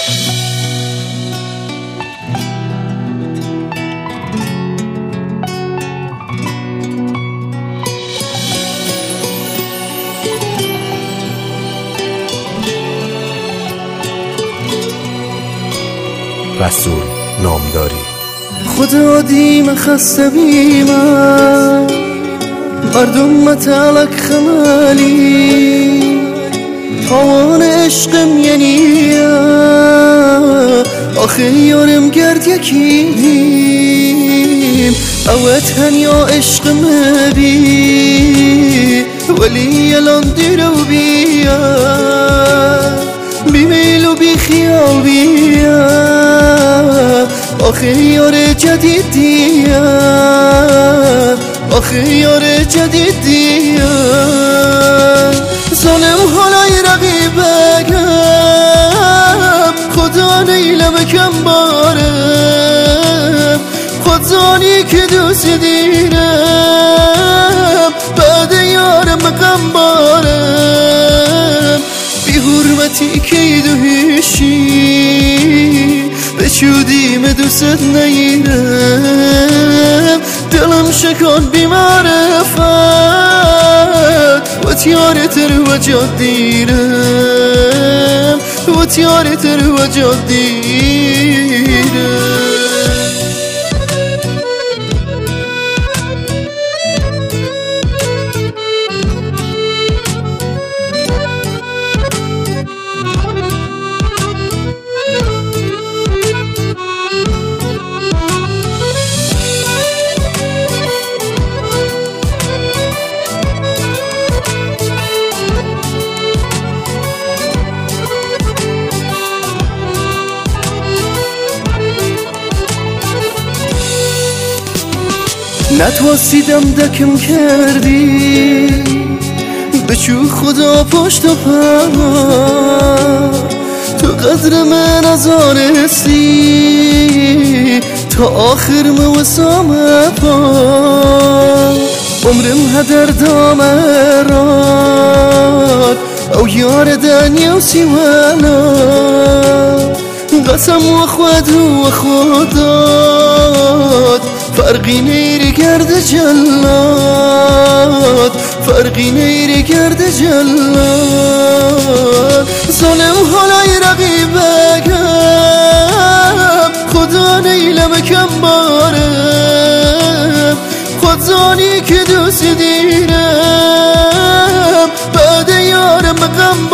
رسول نامداری. خدا دیم خسته بیمه مردم متعلق خمالی تاوان عشقم ینیه آخه یارم گرد یکیدیم اوه تنیا عشقم بی ولی الان دیر و بیا بیمیل و بی خیال بیا آخه یار جدید دیا آخه یار جدید دیا ظالم حالای رقیبگم خدا نیلم کم بارم خودزانی که دوست دیرم بعد یارم غم بارم بی حرمتی که دوهیشی بچودیم دوست نیرم دلم شکان بی معرفت و تیارت رو جاد دیرم و تیارت رو جاد دیرم نتواسیدم دکم کردی بچو خدا پشت و پا تو قدر من ازانستی تا آخر موسام پا عمرم هدر دامران او یار دنیا و سیوانا قسم و خود و خودات فرقی نیری گرد جلاد فرقی نیری گرد جلاد ظالم حالای رقیبگم خدا نیلم کم بارم خودزانی که دوست دیرم بعد یارم غم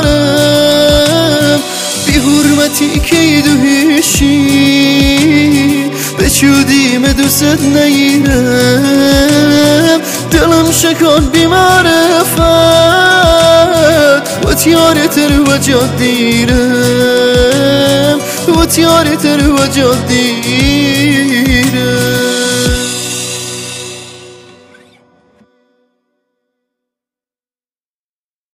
بارم بی حرمتی که دوهیشی بچودیم دوست نیرم دلم شکان بی معرفت و تیارت رو جاد دیرم و تیارت رو جاد دیرم